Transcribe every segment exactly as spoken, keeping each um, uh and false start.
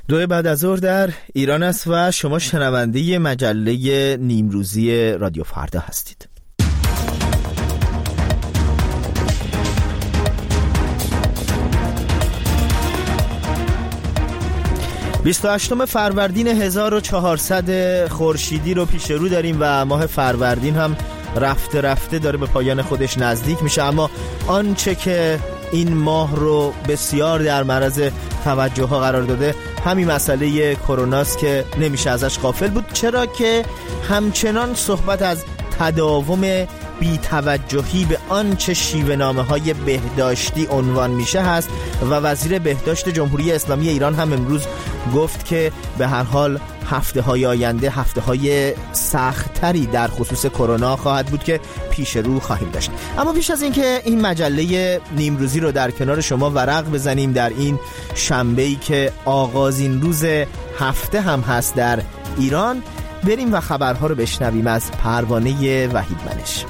دو بعد از ظهر در ایران است و شما شنونده مجله نیمروزی رادیو فردا هستید. بیست و هشتم فروردین هزار و چهارصد خورشیدی رو پیش رو داریم و ماه فروردین هم رفته رفته داره به پایان خودش نزدیک میشه، اما آنچه که این ماه رو بسیار در معرض توجه ها قرار داده همین مسئله کروناست که نمیشه ازش غافل بود، چرا که همچنان صحبت از تداوم بی‌توجهی به آنچه شیوه نامه های بهداشتی عنوان میشه هست و وزیر بهداشت جمهوری اسلامی ایران هم امروز گفت که به هر حال هفته های آینده هفته های سخت‌تری در خصوص کرونا خواهد بود که پیش رو خواهیم داشت. اما پیش از اینکه این مجله نیمروزی رو در کنار شما ورق بزنیم در این شنبه‌ای که آغازین روز هفته هم هست در ایران، بریم و خبرها رو بشنویم از پروانه وحید منش.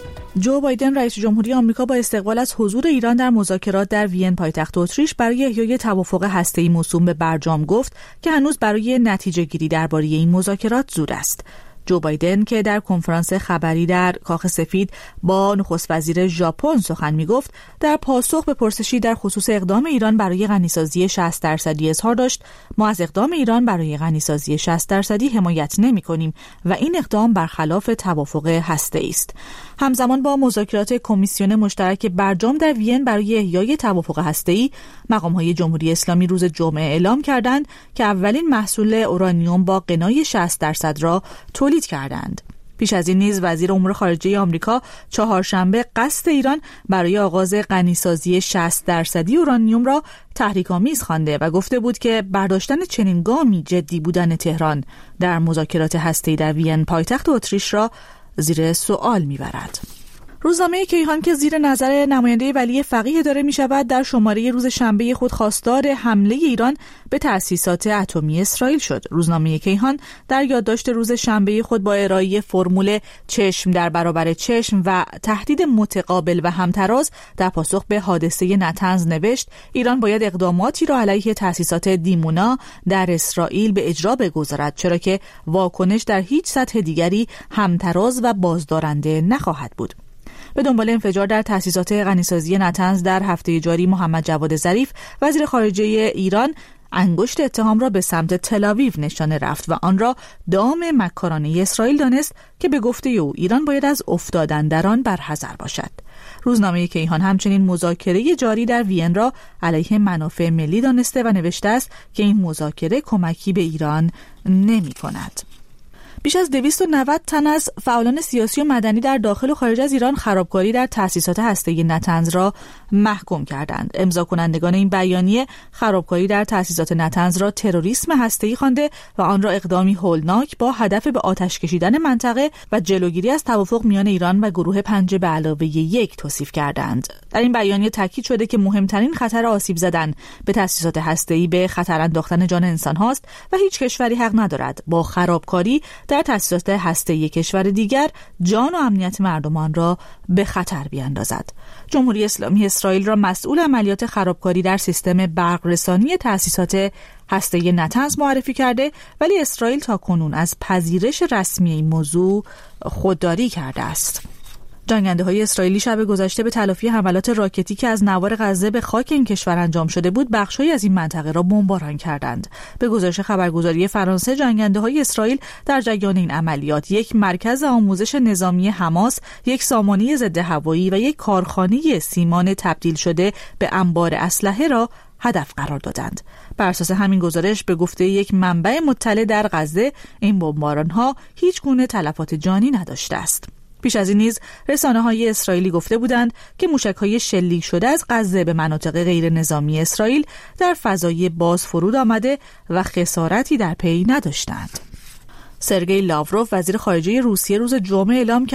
جو بایدن رئیس جمهوری آمریکا با استقبال از حضور ایران در مذاکرات در وین پایتخت اتریش برای احیای توافق هسته‌ای موسوم به برجام گفت که هنوز برای نتیجه گیری درباره این مذاکرات زود است. جو بایدن که در کنفرانس خبری در کاخ سفید با نخست وزیر ژاپن سخن می‌گفت، در پاسخ به پرسشی در خصوص اقدام ایران برای غنیسازی شصت درصدی اظهار داشت: ما از اقدام ایران برای غنیسازی شصت درصدی حمایت نمی‌کنیم و این اقدام برخلاف توافق هسته‌ای است. همزمان با مذاکرات کمیسیون مشترک برجام در وین برای احیای توافق هسته‌ای، مقام‌های جمهوری اسلامی روز جمعه اعلام کردند که اولین محصول اورانیوم با غنای شصت درصد را تولید کردند. پیش از این نیز وزیر امور خارجه آمریکا چهارشنبه قصد ایران برای آغاز غنیسازی شصت درصدی اورانیوم را تحریک‌آمیز خوانده و گفته بود که برداشتن چنین گامی جدی بودن تهران در مذاکرات هسته‌ای در وین پایتخت اتریش را زیر سوال می‌برد. روزنامه کیهان که زیر نظر نماینده ولی فقیه داره می شود در شماره روز شنبه خود خواستار حمله ایران به تأسیسات اتمی اسرائیل شد. روزنامه کیهان در یادداشت روز شنبه خود با ارائه فرمول چشم در برابر چشم و تهدید متقابل و همتراز در پاسخ به حادثه نتنز نوشت: ایران باید اقداماتی را علیه تأسیسات دیمونا در اسرائیل به اجرا بگذارد، چرا که واکنش در هیچ سطح دیگری همتراز و بازدارنده نخواهد بود. به دنبال انفجار در تأسیسات غنیسازی نتنز در هفته جاری، محمد جواد ظریف وزیر خارجه ایران انگشت اتهام را به سمت تل‌آویو نشانه رفت و آن را دام مکارانه اسرائیل دانست که به گفته او ایران باید از افتادن در آن برحذر باشد. روزنامه کیهان همچنین مذاکره جاری در وین را علیه منافع ملی دانسته و نوشته است که این مذاکره کمکی به ایران نمی کند. بیش از دویست و نود تن از فعالان سیاسی و مدنی در داخل و خارج از ایران خرابکاری در تأسیسات هسته‌ای نتنز را محکوم کردند. امضا کنندگان این بیانیه خرابکاری در تأسیسات نتنز را تروریسم هسته‌ای خوانده و آن را اقدامی هولناک با هدف به آتش کشیدن منطقه و جلوگیری از توافق میان ایران و گروه پنج به علاوه یک توصیف کردند. در این بیانیه تاکید شده که مهمترین خطر آسیب زدن به تأسیسات هسته‌ای به خطر انداختن جان انسان هاست و هیچ کشوری حق ندارد با خرابکاری در تأسیسات هسته‌ای کشور دیگر جان و امنیت مردمان را به خطر بیاندازد. جمهوری اسلامی اسرائیل را مسئول عملیات خرابکاری در سیستم برق‌رسانی تأسیسات هسته‌ای نتنز معرفی کرده، ولی اسرائیل تاکنون از پذیرش رسمی این موضوع خودداری کرده است. جنگنده‌های اسرائیلی شب گذشته به تلافی حملات راکتی که از نوار غزه به خاک این کشور انجام شده بود، بخش‌هایی از این منطقه را بمباران کردند. به گزارش خبرگزاری فرانسه، جنگنده‌های اسرائیل در جریان این عملیات یک مرکز آموزش نظامی حماس، یک سامانه ضد هوایی و یک کارخانه سیمان تبدیل شده به انبار اسلحه را هدف قرار دادند. بر اساس همین گزارش، به گفته یک منبع مطلع در غزه، این بمباران‌ها هیچ گونه تلفات جانی نداشته است. پیش از این نیز رسانه‌های اسرائیلی گفته بودند که موشک‌های شلیک شده از غزه به مناطق غیر نظامی اسرائیل در فضای باز فرود آمده و خسارتی در پی نداشتند. سرگئی لاوروف وزیر خارجه روسیه روز جمعه اعلام کرد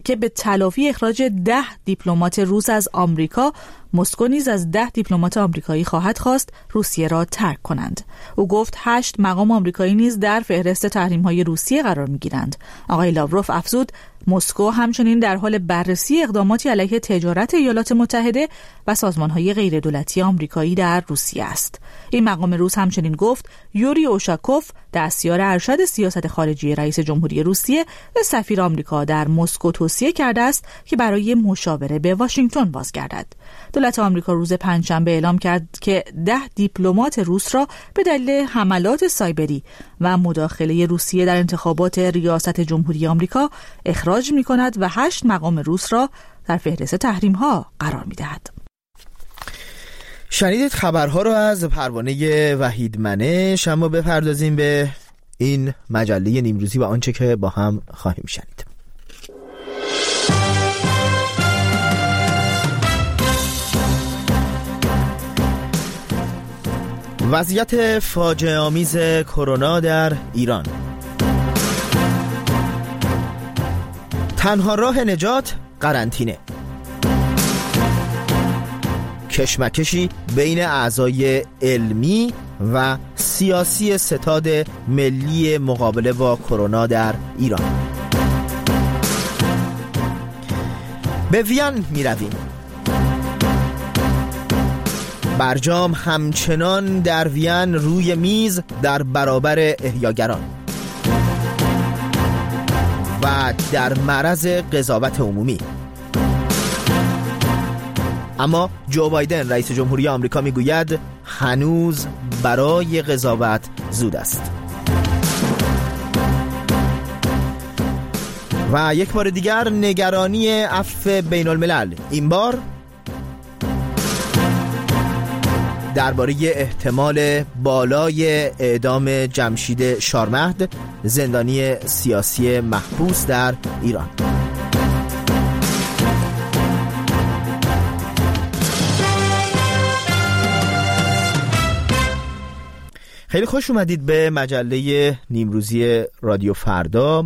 که به تلافی اخراج ده دیپلمات روس از آمریکا، مسکو نیز از ده دیپلمات آمریکایی خواهد خواست روسیه را ترک کنند. او گفت هشت مقام آمریکایی نیز در فهرست تحریم‌های روسیه قرار می‌گیرند. آقای لاوروف افزود مسکو همچنین در حال بررسی اقداماتی علیه تجارت ایالات متحده و سازمان‌های غیردولتی آمریکایی در روسیه است. این مقام روس همچنین گفت یوری اوشاکوف، دستیار ارشد سیاست خارجی رئیس جمهوری روسیه، به سفیر آمریکا در مسکو توصیه کرده است که برای مشاوره به واشنگتن بازگردد. دولت آمریکا روز پنجشنبه اعلام کرد که ده دیپلمات روس را به دلیل حملات سایبری و مداخله روسیه در انتخابات ریاست جمهوری آمریکا اخراج می کند و هشت مقام روس را در فهرست تحریم ها قرار می دهد. شنیدید خبرها رو از پروانه وحیدمنش، اما بپردازیم به این مجله نیمروزی و آنچه که با هم خواهیم شنید. وضعیت فاجعه آمیز کرونا در ایران. تنها راه نجات قرنطینه. کشمکشی بین اعضای علمی و سیاسی ستاد ملی مقابله با کرونا در ایران. به وین می رویم. برجام همچنان در وین روی میز در برابر احیاگران و در معرض قضاوت عمومی. اما جو بایدن رئیس جمهوری آمریکا میگوید هنوز برای قضاوت زود است. و یک بار دیگر نگرانی عفو بین الملل، این بار درباره احتمال بالای اعدام جمشید شارمهد، زندانی سیاسی محبوس در ایران. خیلی خوش اومدید به مجله نیمروزی رادیو فردا.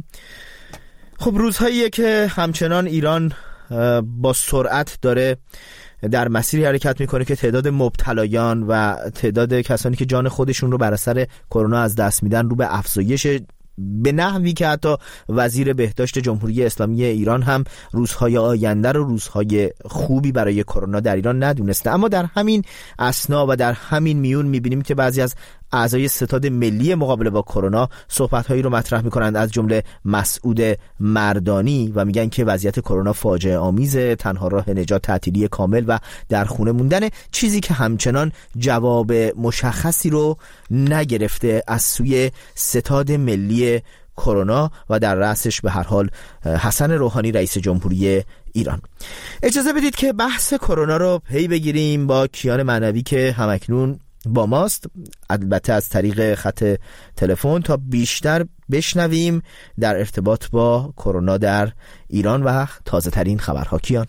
خب روزهاییه که همچنان ایران با سرعت داره در مسیری حرکت میکنه که تعداد مبتلایان و تعداد کسانی که جان خودشون رو بر اثر کرونا از دست میدن رو به افزایش، به نحوی که حتی وزیر بهداشت جمهوری اسلامی ایران هم روزهای آینده رو روزهای خوبی برای کرونا در ایران ندونسته. اما در همین اثنا و در همین میون میبینیم که بعضی از اعضای ستاد ملی مقابله با کرونا صحبت‌هایی رو مطرح می‌کنند، از جمله مسعود مردانی، و میگن که وضعیت کرونا فاجعه آمیزه، تنها راه نجات تعطیلی کامل و در خونه موندن، چیزی که همچنان جواب مشخصی رو نگرفته از سوی ستاد ملی کرونا و در رأسش به هر حال حسن روحانی رئیس جمهوری ایران. اجازه بدید که بحث کرونا رو پی بگیریم با کیان معنوی که همکنون با ماست، البته از طریق خط تلفن، تا بیشتر بشنویم در ارتباط با کرونا در ایران و تازه ترین خبرها. کیان؟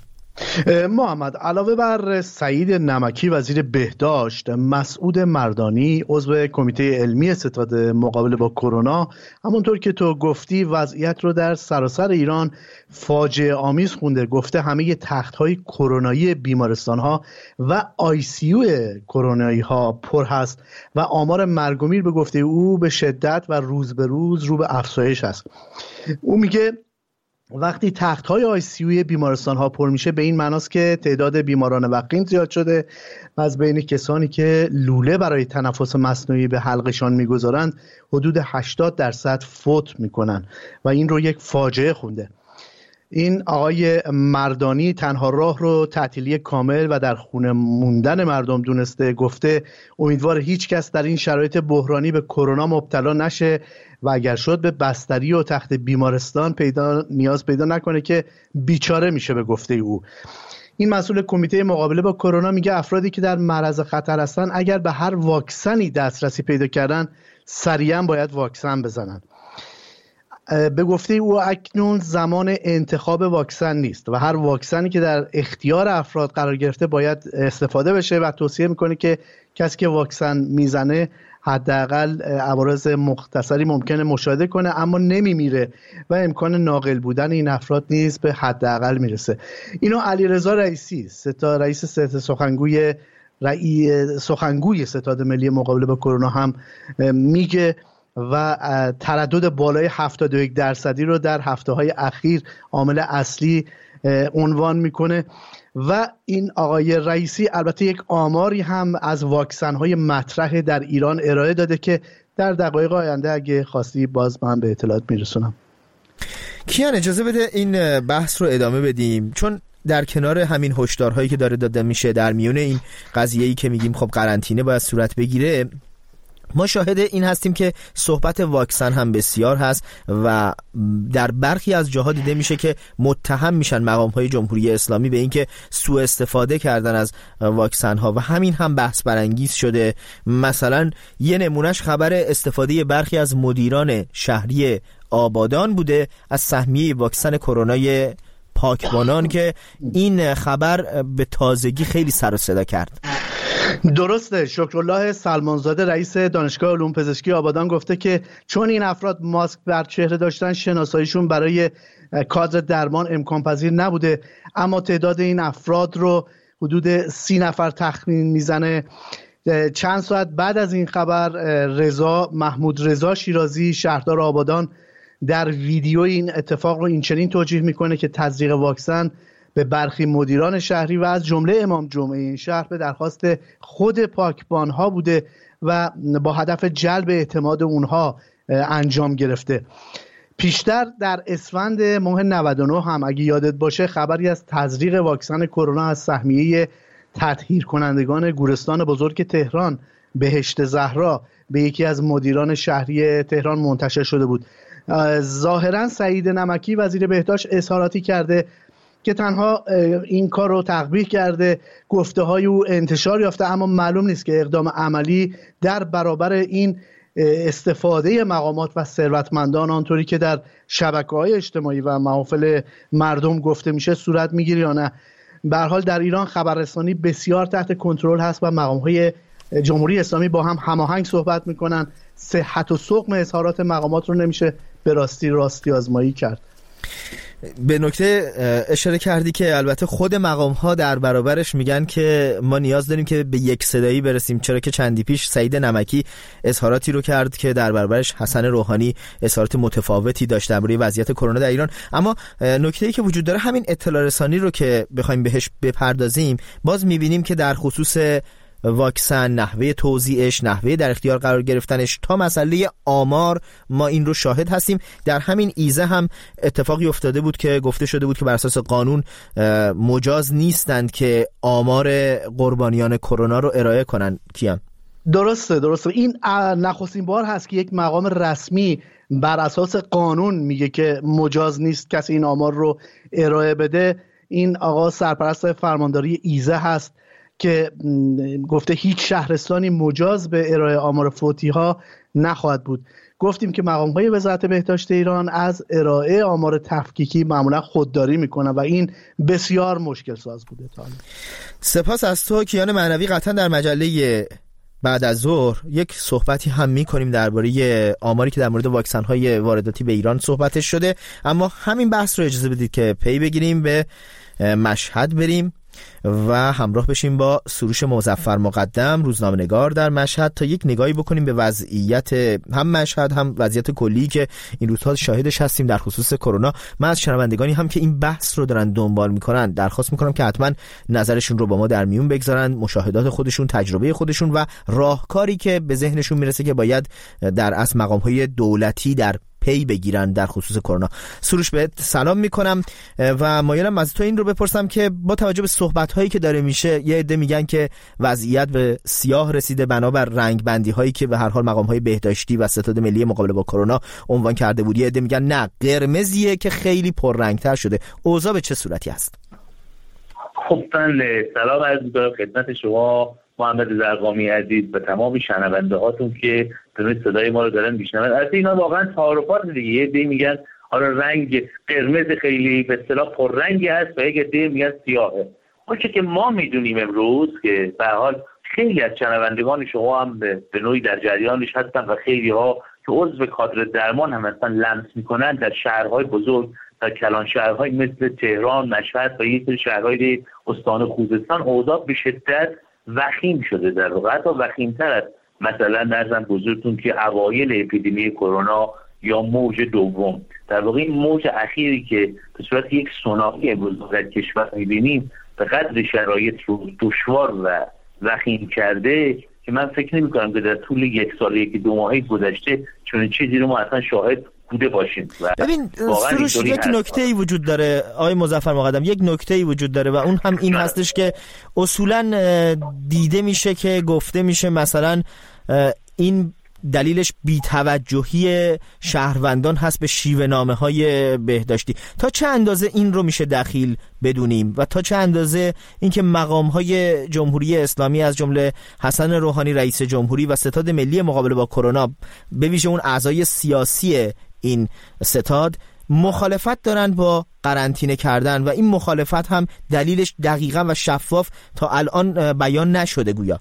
محمد، علاوه بر سعید نمکی وزیر بهداشت، مسعود مردانی عضو کمیته علمی ستاد مقابله با کرونا، همونطور که تو گفتی وضعیت رو در سراسر ایران فاجعه آمیز خونده. گفته همه تخت‌های کرونایی بیمارستان‌ها و آی سی یو کرونایی ها پر هست و آمار مرگ و میر به گفته او به شدت و روز به روز رو به افزایش است. او میگه وقتی تخت‌های آی سی یو بیمارستان‌ها پر میشه، به این معناست که تعداد بیماران وقیم زیاد شده و از بین کسانی که لوله برای تنفس مصنوعی به حلقشان میگذارند حدود هشتاد درصد فوت میکنن و این رو یک فاجعه خونده. این آقای مردانی تنها راه رو تعطیلی کامل و در خونه موندن مردم دونسته. گفته امیدوار هیچ کس در این شرایط بحرانی به کرونا مبتلا نشه و اگر شد به بستری و تخت بیمارستان پیدا نیاز پیدا نکنه که بیچاره میشه به گفته او. این مسئول کمیته مقابله با کرونا میگه افرادی که در معرض خطر هستن اگر به هر واکسنی دسترسی پیدا کردن سریعا باید واکسن بزنن. به گفته او اکنون زمان انتخاب واکسن نیست و هر واکسنی که در اختیار افراد قرار گرفته باید استفاده بشه و توصیه میکنه که کسی که واکسن میزنه حداقل عوارض مختصری ممکنه مشاهده کنه اما نمیمیره و امکان ناقل بودن این افراد نیز به حداقل میرسه. اینو علیرضا رئیسی ستا رئیس ستاد سخنگوی رئی سخنگوی ستاد ملی مقابله با کرونا هم میگه و تردد بالای هفتاد و یک درصدی رو در هفته‌های اخیر عامل اصلی عنوان میکنه. و این آقای رئیسی البته یک آماری هم از واکسن‌های مطرح در ایران ارائه داده که در دقایق آینده اگه خواستی باز من به اطلاعات میرسونم. کیان اجازه بده این بحث رو ادامه بدیم، چون در کنار همین هشدارهایی که داره داده میشه در میون این قضیه‌ای که میگیم خب قرنطینه باید صورت بگیره، ما شاهد این هستیم که صحبت واکسن هم بسیار هست و در برخی از جاها دیده میشه که متهم میشن مقام‌های جمهوری اسلامی به اینکه سوء استفاده کردن از واکسن ها و همین هم بحث برانگیز شده. مثلا یه نمونهش خبر استفاده برخی از مدیران شهری آبادان بوده از سهمیه واکسن کرونای پاکبانان که این خبر به تازگی خیلی سر و صدا کرد. درسته. شکرالله سلمانزاده رئیس دانشگاه علوم پزشکی آبادان گفته که چون این افراد ماسک بر چهره داشتن شناساییشون برای کادر درمان امکان پذیر نبوده، اما تعداد این افراد رو حدود سی نفر تخمین میزنه. چند ساعت بعد از این خبر رضا محمود رضا شیرازی شهردار آبادان در ویدیو این اتفاق رو این چنین توجیه میکنه که تزریق واکسن به برخی مدیران شهری و از جمله امام جمعه این شهر به درخواست خود پاکبانها بوده و با هدف جلب اعتماد اونها انجام گرفته. پیشتر در اسفند ماه نود و نه هم اگه یادت باشه خبری از تزریق واکسن کرونا از سهمیه تطهیر کنندگان گورستان بزرگ تهران بهشت زهرا به یکی از مدیران شهری تهران منتشر شده بود. ظاهرا سعید نمکی وزیر بهداشت اظهاراتی کرده که تنها این کار رو تقبیح کرده، گفته های او انتشار یافته، اما معلوم نیست که اقدام عملی در برابر این استفاده مقامات و ثروتمندان آنطوری که در شبکه‌های اجتماعی و محافل مردم گفته میشه صورت میگیره یا نه. به هر حال در ایران خبررسانی بسیار تحت کنترل هست و مقام‌های جمهوری اسلامی با هم هماهنگ صحبت میکنن. صحت و سقم اظهارات مقامات رو نمیشه به راستی راستی آزمایی کرد. به نکته اشاره کردی که البته خود مقام ها در برابرش میگن که ما نیاز داریم که به یک صدایی برسیم، چرا که چندی پیش سعید نمکی اظهاراتی رو کرد که در برابرش حسن روحانی اظهارات متفاوتی داشت درباره وضعیت کرونا در ایران. اما نکته‌ای که وجود داره همین اطلاع رسانی رو که بخوایم بهش بپردازیم، باز میبینیم که در خصوص واکسن، نحوه توزیعش، نحوه در اختیار قرار گرفتنش تا مسئله آمار ما این رو شاهد هستیم. در همین ایزه هم اتفاقی افتاده بود که گفته شده بود که بر اساس قانون مجاز نیستند که آمار قربانیان کرونا رو ارائه کنن. کیان؟ درسته درسته این نخستین بار هست که یک مقام رسمی بر اساس قانون میگه که مجاز نیست کسی این آمار رو ارائه بده. این آقا سرپرست فرمانداری ایزه هست که گفته هیچ شهرستانی مجاز به ارائه آمار فوتی ها نخواهد بود. گفتیم که مقام‌های وزارت بهداشت ایران از ارائه آمار تفکیکی معمولا خودداری میکنن و این بسیار مشکل ساز بوده. تالی سپاس از تو کیان معنوی. قطعا در مجله بعد از ظهر یک صحبتی هم میکنیم درباره آماری که در مورد واکسن های وارداتی به ایران صحبتش شده، اما همین بحث رو اجازه بدید که پی بگیریم، به مشهد بریم و همراه بشیم با سروش مظفر مقدم، روزنامه‌نگار در مشهد، تا یک نگاهی بکنیم به وضعیت هم مشهد هم وضعیت کلی که این روزها شاهدش هستیم در خصوص کرونا. من از شنوندگانی هم که این بحث رو دارن دنبال میکنن درخواست میکنم که حتما نظرشون رو با ما در میون بگذارن، مشاهدات خودشون، تجربه خودشون و راهکاری که به ذهنشون میرسه که باید در اصل مقام‌های دولتی در پی بگیرن در خصوص کرونا. سروش بهت سلام میکنم و مایلم از تو این رو بپرسم که با توجه به صحبت هایی که داره میشه، یه عده میگن که وضعیت به سیاه رسیده بنابر رنگ بندی هایی که به هر حال مقام های بهداشتی و ستاد ملی مقابله با کرونا عنوان کرده بود، یه عده میگن نه قرمزیه که خیلی پررنگتر شده. اوضاع به چه صورتی است؟ خب من سلام عرض می‌کنم خدمت شما محمد زرقامی عزیز و تمام شنونده هاتون که دونه صدای ما رو دارن میشنون. از اینا واقعا تعارفات دیگه، یه عده میگن آره رنگ قرمز خیلی به اصطلاح پررنگی هست و یه عده میگن سیاهه. اون چه که ما میدونیم امروز که به حال خیلی از شنوندگان شما هم به, به نوعی در جریانش هستن و خیلی ها که عضو کادر درمان هم هستن لمس میکنن در شهرهای بزرگ، در کلان شهرهای مثل تهران، مشهد و یک سری شهرهای استان خوزستان اوضاع به شدت وخیم شده، در واقع حتی وخیم‌تر از مثلا نظرم بزرگتون که اوایل اپیدمی کرونا یا موج دوم. در واقع این موج اخیری که به صورت یک سونامی امروز در کشور می‌بینیم به قدر شرایط رو دشوار و وخیم کرده که من فکر نمی‌کنم که در طول یک سال یک دو ماهه گذشته چون چیزی رو ما اصلا شاهد بوده باشیم. ببین سروش، یک نکته‌ای وجود داره آقای مظفر مقدم، یک نکته‌ای وجود داره و اون هم این هستش که اصولاً دیده میشه که گفته میشه مثلا این دلیلش بی‌توجهی شهروندان هست به شیوه نامه‌های بهداشتی. تا چه اندازه این رو میشه دخیل بدونیم و تا چه اندازه اینکه مقام‌های جمهوری اسلامی از جمله حسن روحانی رئیس جمهوری و ستاد ملی مقابله با کرونا به ویژه اون اعضای سیاسی این ستاد مخالفت دارن با قرنطینه کردن و این مخالفت هم دلیلش دقیقاً و شفاف تا الان بیان نشده گویا.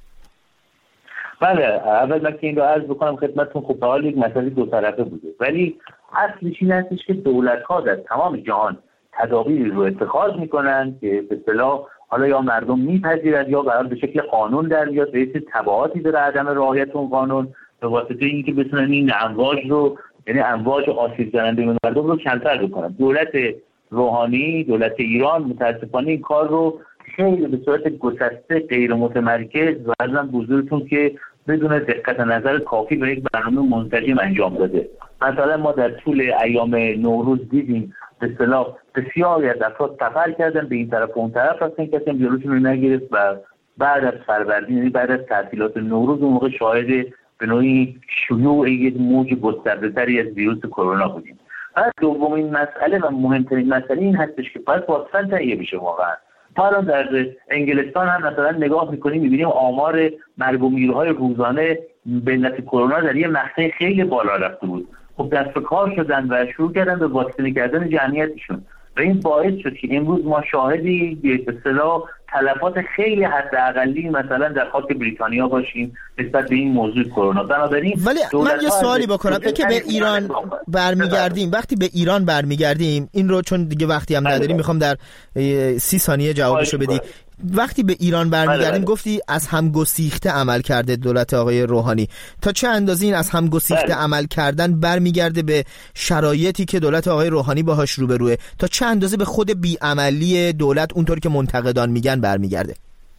بله، اول من که این رو عرض بکنم خدمتتون، خب حال یک مسئله دو طرفه بوده، ولی اصلش این هستش که دولت‌ها در تمام جهان تدابیری رو اتخاذ میکنن که به اصطلاح حالا یا مردم میپذیرند یا قرار به شکل قانون در بیاد، به یه تبعاتی داره عدم رعایت اون قانون به واسطه اینکه بتونن این امواج رو، یعنی امواج آسیب زننده به مردم رو کمتر بکنن. دولت روحانی، دولت ایران متاسفانه این کار رو خیلی به صورت گسسته غیر متمرکز و ازم بزرگتون که بدون دقت نظر کافی به یک برنامه منسجم انجام داده. مثلا ما در طول ایام نوروز دیدیم به اصطلاح بسیاری از افراد سفر کردن به این طرف و اون طرف، هستن کسی هم جلوشون رو نگرفت و بعد از فروردین، یعنی بعد از تعطیلات نوروز، اون موقع شاهد به نوعی شیوع یک موج گسترده‌تری از ویروس کرونا بودیم. بعد دومین مسئله و مهمترین مسئله این هستش که باید واکسن تهیه بشه. واقعا ما الان در انگلستان هم مثلا نگاه میکنیم میبینیم آمار مرگ و میرهای روزانه به علت کرونا در یه مقطع خیلی بالا رفته بود. خب دست به کار شدن و شروع کردن به واکسینه کردن جمعیتشون و این باعث شد که امروز ما شاهدی به اصطلاح تلفات خیلی حداقلی مثلا در خاک بریتانیا باشیم نسبت به این موضوع کرونا. بنابراین ولی من یه سوالی بکنم، اینکه به ایران برمیگردیم، وقتی به ایران برمیگردیم این رو چون دیگه وقتی هم نداریم میخوام در سی ثانیه جوابشو بدی. وقتی به ایران برمیگردیم گفتی از هم گسیخته عمل کرده دولت آقای روحانی. تا چه اندازه این از هم گسیخته عمل کردن برمیگرده به شرایطی که دولت آقای روحانی باهاش روبروه؟ تا چه اندازه به خود بیعملی دولت اونطور که منتقدان میگن برمیگرده؟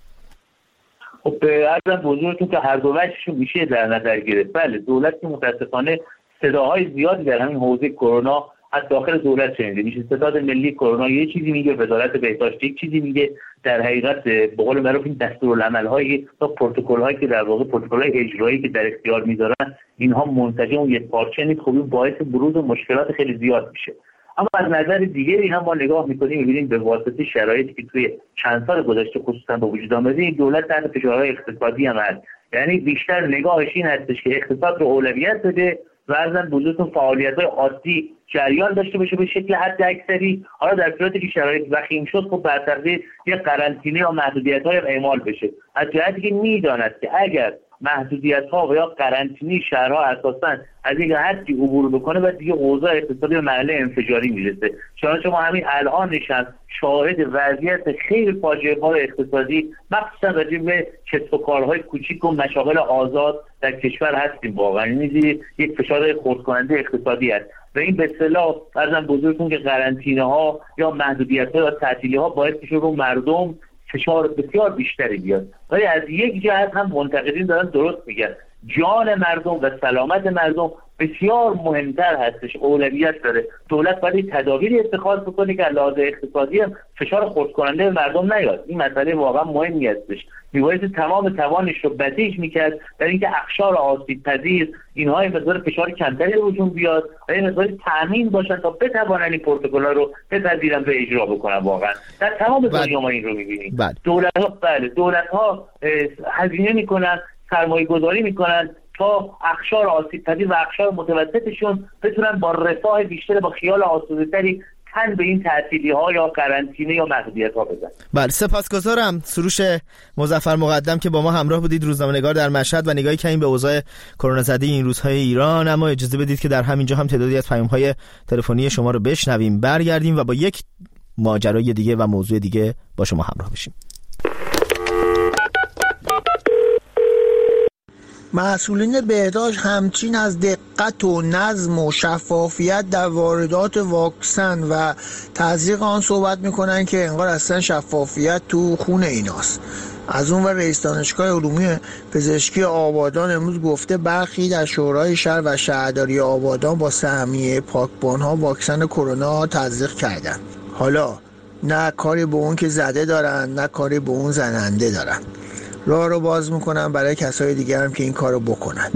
خب عرضم بزرگتون که هر دو وجهشون میشه در نظر گرفت. بله، دولت که متاسفانه صداهای زیادی در همین حوزه کرونا از داخل دولت شنیده میشه. ستاد ملی کرونا یه چیزی میگه، وزارت بهداشت یک چیزی میگه. در حقیقت به قول معروف این دستورالعمل‌های تا پروتکل‌هایی که در واقع پروتکل‌های اجرایی که در اختیار میذارن اینها منسجم و یک پارچه نیست. خب این باعث بروز و مشکلات خیلی زیاد میشه. اما از نظر دیگری هم ما نگاه میکنیم میبینیم به واسطه شرایطی که توی چند سال گذشته خصوصا به وجود آمده این دولت تحت فشارهای اقتصادی هم هست. یعنی بیشتر نگاهش این هستش که اقتصاد رو اولویت بده و ازن بزرگتون فعالیت‌های عادی جریان داشته باشه به شکل حد اکثری. حالا در صورتی که شرایط وخیم شد خب بر تقدیر یک قرنطینه یا محدودیت‌های اعمال بشه، از جهتی که میداند که اگر محدودیت‌ها و یا قرنطینه شهرها اساساً از این حدی عبور بکنه و دیگه اوضاع اقتصادی به مرحله انفجاری میرسه. چون ما همین الان نشان شاهد وضعیت خیلی فاجعه‌بار اقتصادی مخصوصا راجع به کسب و کارهای کوچیک و مشاغل آزاد در کشور هستیم. واقعا این یک فشار خردکننده اقتصادی است و این به اصطلاح ارزم بزرگتون که قرنطینه ها یا محدودیت ها یا تعطیلی ها باعث میشه رو مردم فشار بسیار بیشتری بیاد. ولی از یک جهت هم منتقدین دارن درست میگن، جان مردم و سلامت مردم بسیار مهمتر هستش، اولویت داره. دولت باید تدابیری اتخاذ بکنه که علاوه اقتصادی هم فشار خردکننده به مردم نیاد. این مسئله واقعا مهمی هستش. میباید تمام توانش رو بسیج میکرد در اینکه اقشار آسیب پذیر اینها این مقدار فشار کمتری روشون بیاد و این مقدار تامین باشن تا بتوانن این پروتکل‌ها رو بپذیرن و اجرا بکنن. واقعا در تمام دنیا ما این رو میبینیم. دولت‌ها بله دولت‌ها هزینه میکنن، سرمایه گذاری میکنن تا اقشار آسیب پذیر و اقشار متوسطشون بتونن با رفاه بیشتر با خیال آسوده‌تری تن به این تعطیلی ها یا قرنطینه یا محدودیت ها بزن. بله سپاسگزارم. سروش مظفر مقدم که با ما همراه بودید، روزنامه‌نگار در مشهد و نگاهی کردیم به اوضاع کرونا زده این روزهای ایران. اما اجازه بدید که در همینجا هم تعدادی از پیام‌های تلفنی شما رو بشنویم، برگردیم و با یک ماجرای دیگه و موضوع دیگه با شما همراه بشیم. مسئولین بهداشت همچین از دقت و نظم و شفافیت در واردات واکسن و تزریق آن صحبت میکنن که انگار اصلا شفافیت تو خون ایناست. از اون و رئیس دانشگاه علومی پزشکی آبادان امروز گفته برخی در شورای شهر و شهرداری آبادان با سهمیه پاکبان‌ها واکسن کرونا تزریق کردن. حالا نه کاری به اون که زده دارن نه کاری به اون زننده دارن. راه رو باز میکنن برای کسای دیگر هم که این کارو بکنن.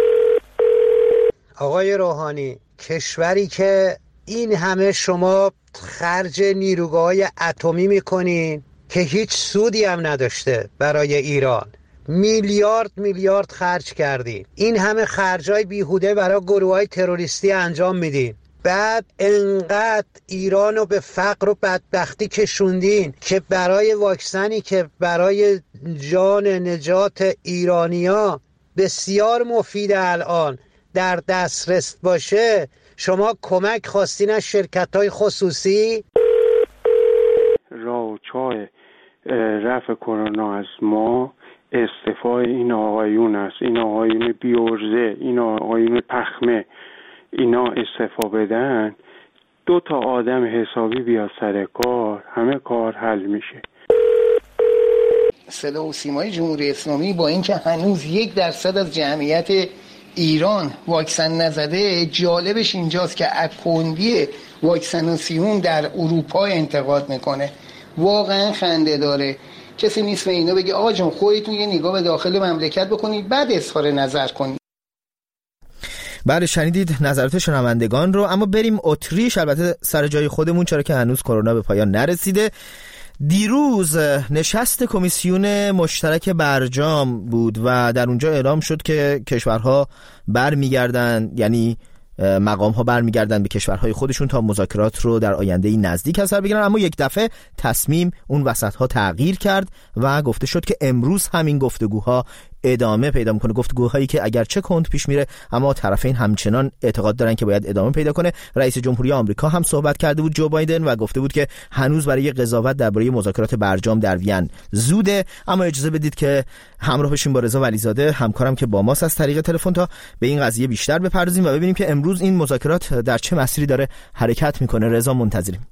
آقای روحانی، کشوری که این همه شما خرج نیروگاه‌های اتمی میکنین که هیچ سودی هم نداشته برای ایران، میلیارد میلیارد خرج کردین، این همه خرجای بیهوده برای گروه‌های تروریستی انجام میدین، بعد انقدر ایرانو به فقر و بدبختی کشوندین که برای واکسنی که برای جان نجات ایرانیا بسیار مفید الان در دسترس باشه شما کمک خواستین از شرکت‌های خصوصی؟ راه و چای رفع کرونا از ما استعفای این آقایون است، این آقایون بیورزه، این آقایون پخمه، اینا استعفا بدن، دو تا آدم حسابی بیاد سر کار، همه کار حل میشه. صدا و سیمای جمهوری اسلامی با اینکه هنوز یک درصد از جمعیت ایران واکسن نزده، جالبش اینجاست که از کندی واکسیناسیون در اروپا انتقاد میکنه. واقعا خنده داره. کسی نیست به اینا بگه آقا جون خودتون یه نگاه به داخل مملکت بکنید بعد اظهار نظر کنید. بله شنیدید نظرات شنوندگان رو. اما بریم اتریش، البته سر جای خودمون چرا که هنوز کرونا به پایان نرسیده. دیروز نشست کمیسیون مشترک برجام بود و در اونجا اعلام شد که کشورها برمیگردن، یعنی مقام ها برمیگردن به کشورهای خودشون تا مذاکرات رو در آینده نزدیک از سر بگیرن. اما یک دفعه تصمیم اون وسط ها تغییر کرد و گفته شد که امروز همین گفتگوها ادامه پیدا میکنه، گفتگوهایی که اگرچه کند پیش میره اما طرفین همچنان اعتقاد دارن که باید ادامه پیدا کنه. رئیس جمهوری آمریکا هم صحبت کرده بود، جو بایدن، و گفته بود که هنوز برای قضاوت درباره مذاکرات برجام در وین زوده. اما اجازه بدید که همراه بشیم با رضا ولیزاده همکارم که با ماست از طریق تلفن تا به این قضیه بیشتر بپردازیم و ببینیم که امروز این مذاکرات در چه مسیری داره حرکت میکنه. رضا منتظریم.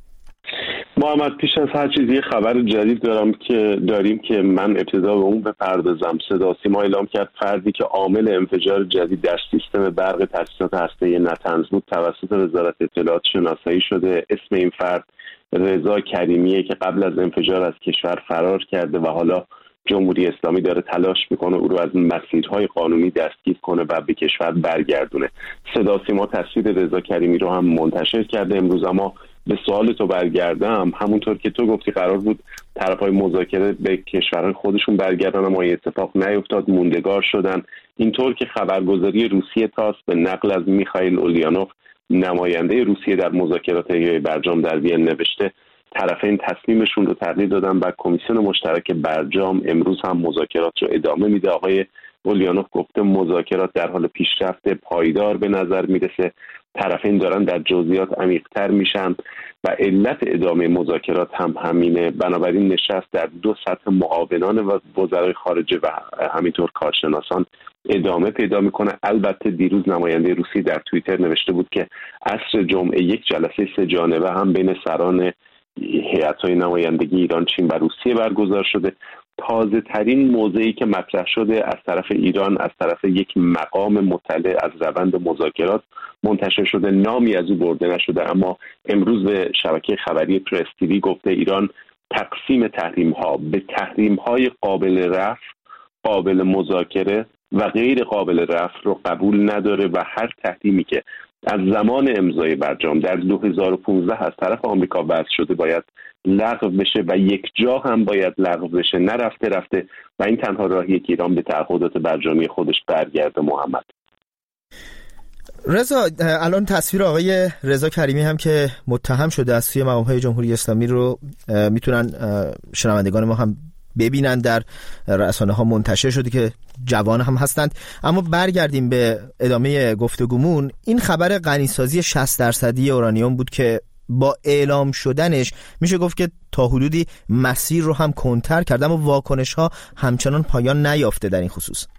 محمد، پیش از هر چیزی خبر جدید دارم که داریم که من ابتدا به اون بپردازم. صدا سیما اعلام کرد فردی که عامل انفجار جدید در سیستم برق تاسیسات هسته‌ای نطنز بود توسط وزارت اطلاعات شناسایی شده. اسم این فرد رضا کریمیه که قبل از انفجار از کشور فرار کرده و حالا جمهوری اسلامی داره تلاش میکنه او رو از مسیرهای قانونی دستگیر کنه و به کشور برگردونه. صدا سیما تصویر رضا کریمی رو هم منتشر کرده امروز. اما به سوال تو برگردم، همونطور که تو گفتی قرار بود طرفای مذاکره به کشورهای خودشون برگردن اما این اتفاق نیفتاد، موندگار شدن. اینطور که خبرگزاری روسیه تاس به نقل از میخائیل اوليانوف نماینده روسیه در مذاکرات برجام در وین نوشته طرفین تصمیمشون رو تغییر دادن و کمیسیون مشترک برجام امروز هم مذاکرات رو ادامه میده. آقای اوليانوف گفته مذاکرات در حال پیشرفت پایدار به نظر میرسه، طرفین دارن در جزئیات عمیق‌تر میشن و علت ادامه مذاکرات هم همینه. بنابراین نشست در دو سطح معاونان و وزرای خارجه و همینطور کارشناسان ادامه پیدا میکنه. البته دیروز نماینده روسیه در توییتر نوشته بود که عصر جمعه یک جلسه سه جانبه هم بین سران هیئت‌های نمایندگی ایران، چین و روسیه برگزار شده. تازه ترین موضعی که مطرح شده از طرف ایران، از طرف یک مقام مطلع از روند مذاکرات منتشر شده، نامی از او برده نشده، اما امروز به شبکه خبری پرس تیوی گفته ایران تقسیم تحریم ها به تحریم های قابل رفع، قابل مذاکره و غیر قابل رفع رو قبول نداره و هر تحریمی که از زمان امضای برجام در دو هزار و پانزده از طرف آمریکا وضع شده باید لغو بشه و یک جا هم باید لغو بشه، نرفته رفته و این تنها راهیه که ایران به تعهدات برجامی خودش برگرده. محمد، رضا، الان تصویر آقای رضا کریمی هم که متهم شده از سوی مقام‌های جمهوری اسلامی رو میتونن شنوندگان ما هم ببینن، در رسانه ها منتشر شده که جوان هم هستند. اما برگردیم به ادامه گفتگومون. این خبر غنیسازی شصت درصدی اورانیوم بود که با اعلام شدنش میشه گفت که تا حدودی مسیر رو هم کنتر کرد، اما واکنش ها همچنان پایان نیافته در این خصوص.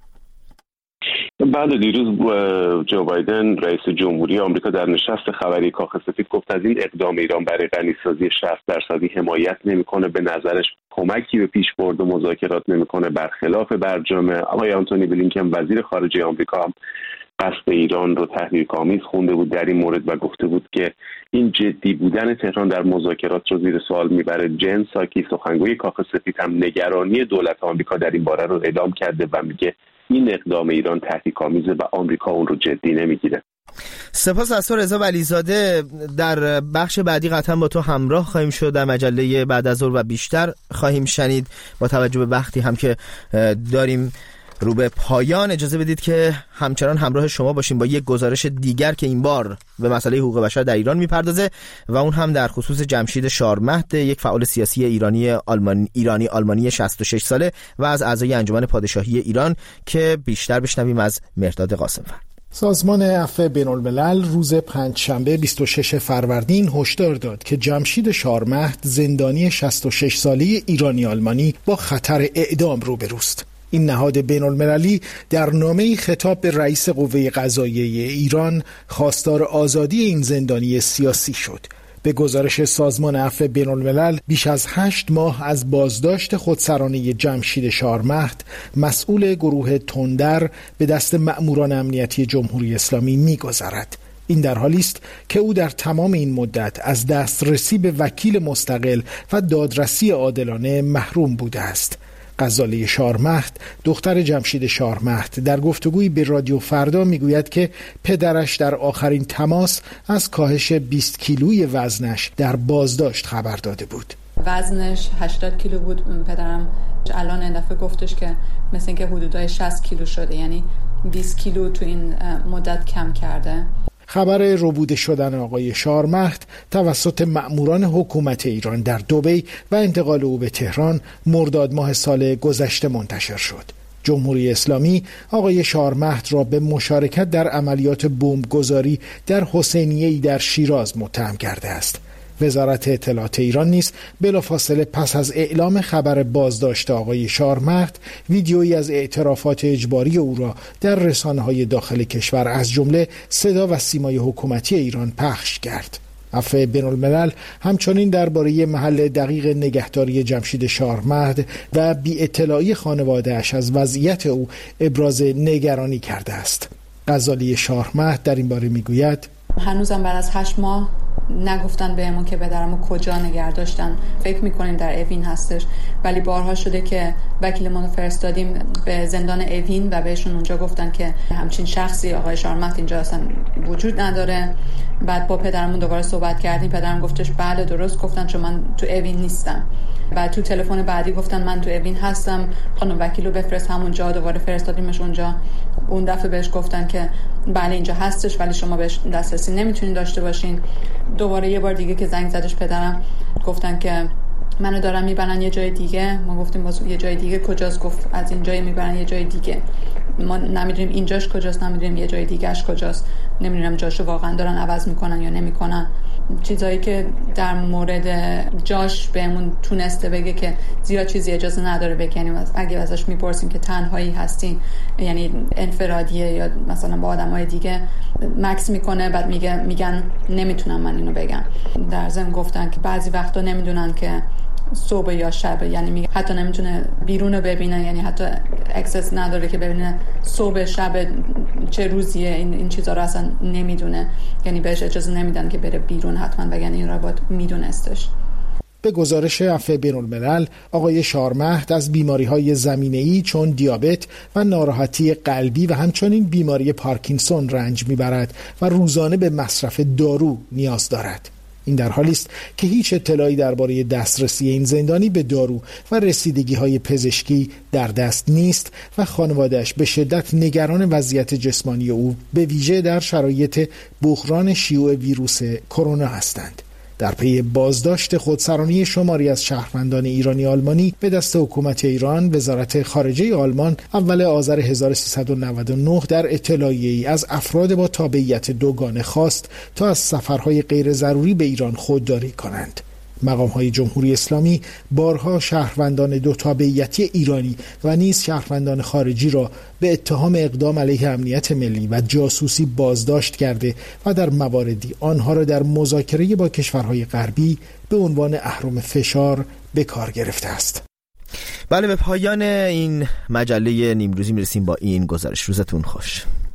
بعد دیروز جو بایدن رئیس جمهوری آمریکا در نشست خبری کاخ سفید گفت از این اقدام ایران برای غنیسازی شصت درصدی حمایت نمیکنه، به نظرش کمکی به پیشبرد مذاکرات نمیکنه، برخلاف برجام. آقای آنتونی بلینکن وزیر خارجه آمریکا هم قصد ایران رو تحریک‌آمیز خونده بود در این مورد و گفته بود که این جدی بودن تهران در مذاکرات رو زیر سوال میبره. جن ساکی سخنگوی کاخ سفید هم نگرانی دولت آمریکا در این باره رو اعلام کرده و میگه این اقدام ایران تحریک‌آمیزه و آمریکا اون رو جدی نمیگیره. سپاس از تو رضا ولیزاده. در بخش بعدی قطعا با تو همراه خواهیم شد در مجله بعد از ظهر و بیشتر خواهیم شنید. با توجه به وقتی هم که داریم رو به پایان، اجازه بدید که همچنان همراه شما باشیم با یک گزارش دیگر که این بار به مسئله حقوق بشر در ایران میپردازه و اون هم در خصوص جمشید شارمهد، یک فعال سیاسی ایرانی آلمانی ایرانی آلمانی شصت و شش ساله و از اعضای انجمن پادشاهی ایران، که بیشتر بشنویم از مهرداد قاسم‌فر. سازمان عفو بین‌الملل روز پنجشنبه بیست و ششم فروردین هشدار داد که جمشید شارمهد، زندانی شصت و شش ساله ایرانی آلمانی، با خطر اعدام روبروست. این نهاد بین‌المللی در نامه‌ای خطاب به رئیس قوه قضاییه ایران خواستار آزادی این زندانی سیاسی شد. به گزارش سازمان عفو بین‌الملل، بیش از هشت ماه از بازداشت خودسرانه جمشید شارمهد، مسئول گروه تندر، به دست مأموران امنیتی جمهوری اسلامی می‌گذرد. این در حالی است که او در تمام این مدت از دسترسی به وکیل مستقل و دادرسی عادلانه محروم بوده است. غزاله شارمهد، دختر جمشید شارمهد، در گفتگویی به رادیو فردا میگوید که پدرش در آخرین تماس از کاهش بیست کیلوی وزنش در بازداشت خبر داده بود. وزنش هشتاد کیلو بود. پدرم الان این دفعه گفتش که مثل اینکه حدودای شصت کیلو شده، یعنی بیست کیلو تو این مدت کم کرده. خبر ربوده شدن آقای شارمهد توسط مأموران حکومت ایران در دبی و انتقال او به تهران مرداد ماه سال گذشته منتشر شد. جمهوری اسلامی آقای شارمهد را به مشارکت در عملیات بمبگذاری در حسینیه‌ای در شیراز متهم کرده است. وزارت اطلاعات ایران نیز بلافاصله پس از اعلام خبر بازداشت آقای شارمهد، ویدیویی از اعترافات اجباری او را در رسانه‌های داخل کشور از جمله صدا و سیمای حکومتی ایران پخش کرد. عفو بین‌الملل همچنین درباره محل دقیق نگهداری جمشید شارمهد و بی اطلاعی خانواده‌اش از وضعیت او ابراز نگرانی کرده است. غزاله شارمهد در این باره میگوید: هنوزم بعد از هشت ماه نگفتن بهمون که پدرمو کجا نگه داشتن. فکر میکنیم در اوین هستش، ولی بارها شده که وکیلمون رو فرستادیم به زندان اوین و بهشون اونجا گفتن که همچین شخصی آقای شارمهد اینجا اصلا وجود نداره. بعد با پدرمون دوباره صحبت کردیم، پدرم گفتش بله درست گفتن، چون من تو اوین نیستم. بعد تو تلفن بعدی گفتن من تو اوین هستم، خانم وکیل رو بفرست همونجا. دوباره فرستادیمش اونجا. اون دفعه بهش گفتن که بله اینجا هستش ولی شما بهش دسترسی نمیتونین داشته باشین. دوباره یه بار دیگه که زنگ زدش پدرم، گفتن که منو دارن میبرن یه جای دیگه. ما گفتیم واسه یه جای دیگه کجاست؟ گفت از این جای میبرن یه جای دیگه. ما نمیدونیم اینجاش کجاست، نمیدونیم یه جای دیگهش کجاست، نمیدونم جاشو واقعا دارن عوض میکنن یا نمیکنن. چیزایی که در مورد جاش بهمون تونسته بگه که زیاد چیزی اجازه نداره بکنیم. اگه ازش میپرسیم که تنهایی هستی، یعنی انفرادیه یا مثلا با آدمای دیگه، مکس میکنه. بعد میگه میگن نمیتونم من اینو بگم. در ضمن گفتن که بعضی وقتا نمیدونن که صبح یا شب، یعنی میگه حتی نمیتونه بیرون رو ببینه، یعنی حتی اکسس نداره که ببینه صبح شب چه روزیه. این این چیزا رو اصلا نمیدونه، یعنی بهش اجازه نمیدن که بره بیرون حتما، وگرنه این رو باید میدونستش. به گزارش عفو بین‌الملل، آقای شارمهد از بیماری‌های زمینه‌ای چون دیابت و ناراحتی قلبی و همچنین بیماری پارکینسون رنج میبرد و روزانه به مصرف دارو نیاز دارد. این در حالی است که هیچ اطلاعی درباره دسترسی این زندانی به دارو و رسیدگی‌های پزشکی در دست نیست و خانواده‌اش به شدت نگران وضعیت جسمانی او به ویژه در شرایط بحران شیوع ویروس کرونا هستند. در پی بازداشت خودسرانی شماری از شهروندان ایرانی آلمانی به دست حکومت ایران، وزارت خارجه آلمان اول آذر هزار و سیصد و نود و نه در اطلاعیه‌ای از افراد با تابعیت دوگانه خواست تا از سفرهای غیر ضروری به ایران خودداری کنند. مقام‌های جمهوری اسلامی بارها شهروندان دو تابعیتی ایرانی و نیز شهروندان خارجی را به اتهام اقدام علیه امنیت ملی و جاسوسی بازداشت کرده و در مواردی آنها را در مذاکره با کشورهای غربی به عنوان اهرم فشار به کار گرفته است. بله، به پایان این مجله نیمروزی میرسیم با این گزارش. روزتون خوش.